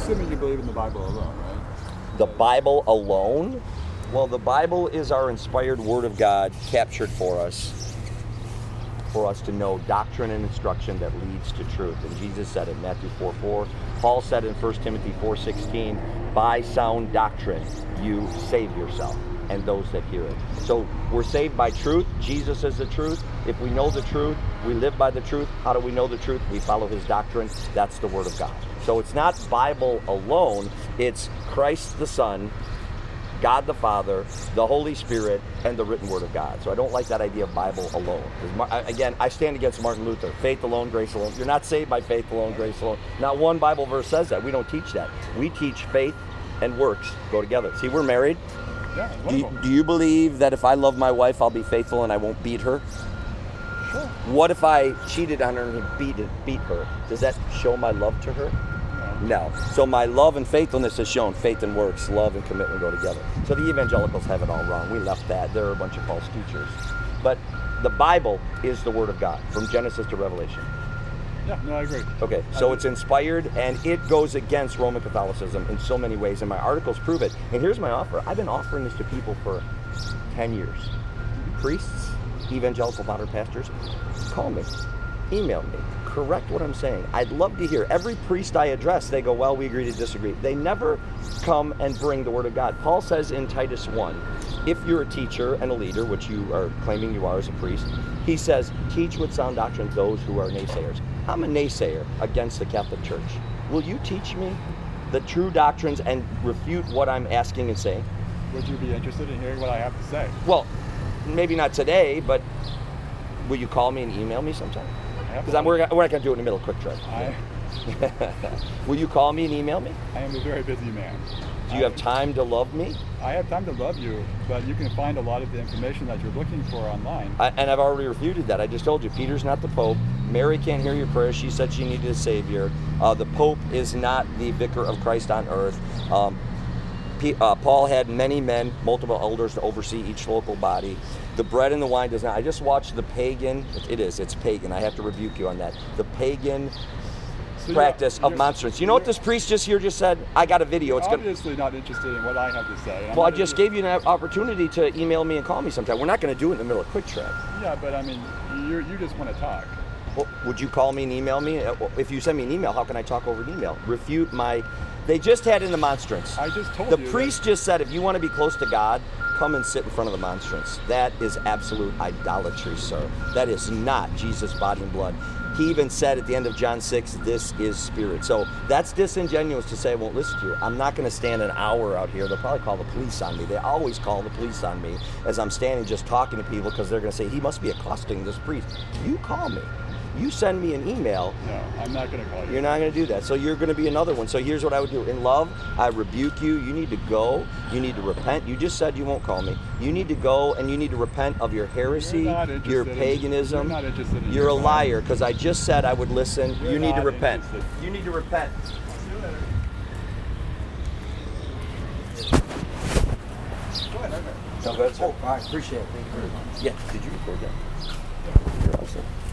assuming you believe in the Bible alone, right? The Bible alone? Well, the Bible is our inspired Word of God captured for us to know doctrine and instruction that leads to truth. And Jesus said in Matthew 4:4. Paul said in 1 Timothy 4:16, by sound doctrine you save yourself and those that hear it. So we're saved by truth. Jesus is the truth. If we know the truth, we live by the truth. How do we know the truth? We follow his doctrine. That's the Word of God. So it's not Bible alone. It's Christ the Son, God the Father, the Holy Spirit, and the written Word of God. So I don't like that idea of Bible alone. Again, I stand against Martin Luther. Faith alone, grace alone. You're not saved by faith alone, grace alone. Not one Bible verse says that. We don't teach that. We teach faith and works go together. See, we're married. Yeah, Do you believe that if I love my wife, I'll be faithful and I won't beat her? Sure. What if I cheated on her and beat her? Does that show my love to her? No. So my love and faithfulness is shown. Faith and works, love and commitment go together. So the evangelicals have it all wrong. We left that. They're a bunch of false teachers. But the Bible is the Word of God, from Genesis to Revelation. Yeah, no, I agree. Okay, so it's inspired, and it goes against Roman Catholicism in so many ways, and my articles prove it. And here's my offer. I've been offering this to people for 10 years. Priests, evangelical modern pastors, call me, email me, correct what I'm saying. I'd love to hear. Every priest I address, they go, well, we agree to disagree. They never come and bring the Word of God. Paul says in Titus 1, if you're a teacher and a leader, which you are claiming you are as a priest, he says, teach with sound doctrine those who are naysayers. I'm a naysayer against the Catholic Church. Will you teach me the true doctrines and refute what I'm asking and saying? Would you be interested in hearing what I have to say? Well, maybe not today, but will you call me and email me sometime? Because we're not going to do it in the middle of Quick Trip. Will you call me and email me? I am a very busy man. Do you have time to love me? I have time to love you, but you can find a lot of the information that you're looking for online. And I've already refuted that. I just told you, Peter's not the Pope. Mary can't hear your prayers. She said she needed a Savior. The Pope is not the vicar of Christ on earth. Paul had many men, multiple elders to oversee each local body. The bread and the wine does not. I just watched the pagan, it's pagan. I have to rebuke you on that. The pagan practice of monstrance. You know what this priest just said? I got a video. It's obviously not interested in what I have to say. Well, I just gave you an opportunity to email me and call me sometime. We're not going to do it in the middle of Quick Trip. Yeah, but I mean, you just want to talk. Well, would you call me and email me? If you send me an email, how can I talk over an email? Refute my... They just had in the monstrance. I just told you. The priest just said, if you want to be close to God, come and sit in front of the monstrance. That is absolute idolatry, sir. That is not Jesus' body and blood. He even said at the end of John 6, this is spirit. So that's disingenuous to say I won't listen to you. I'm not going to stand an hour out here. They'll probably call the police on me. They always call the police on me as I'm standing just talking to people because they're going to say, he must be accosting this priest. You call me. You send me an email. No, I'm not going to call you. You're not going to do that. So you're going to be another one. So here's what I would do. In love, I rebuke you. You need to go. You need to repent. You just said you won't call me. You need to go and you need to repent of your heresy, your paganism. You're not interested in You're a liar because I just said I would listen. You need to repent. You need to repent. Go ahead, okay. So good, sir. Oh, all right, appreciate it. Thank you very much. Yeah, did you record that? You're awesome.